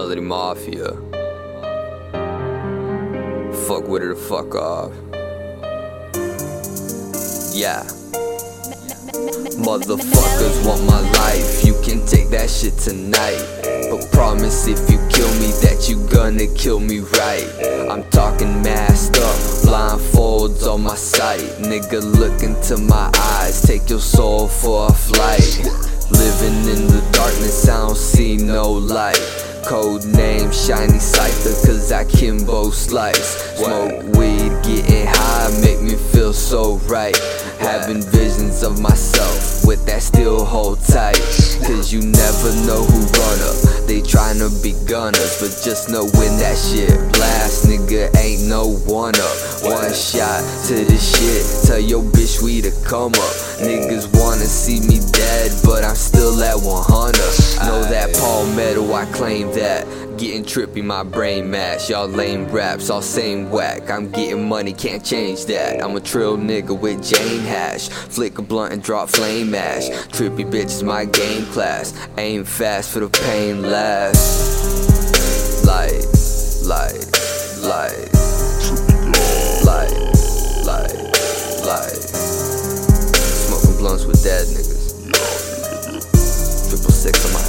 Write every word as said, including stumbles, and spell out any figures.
Melody Mafia. Fuck with her the fuck off. Yeah. Motherfuckers want my life, you can take that shit tonight. But promise if you kill me that you gonna kill me right. I'm talking masked up, blindfolds on my sight. Nigga look into my eyes, take your soul for a flight. Living in the darkness, I don't see no light. Code name Shiny Cypher, cause I Kimbo Slice. Smoke weed, getting high, make me feel so right. Having visions of myself with that still hold tight. Cause you never know who run up, they tryna be gunners. But just know when that shit blast, nigga ain't no one up. One shot to the shit, tell your bitch we to come up. Niggas wanna see me dead, but I'm still at one hundred. Know that palmetto, I claim that. Getting trippy, my brain mash. Y'all lame raps, all same whack. I'm getting money, can't change that. I'm a trill nigga with Jane Hash. Flick a blunt and drop flame ash. Trippy bitch is my game class. Aim fast for the pain last. Light, light, light. Light, light, light. Smoking blunts with dead niggas. Triple six on my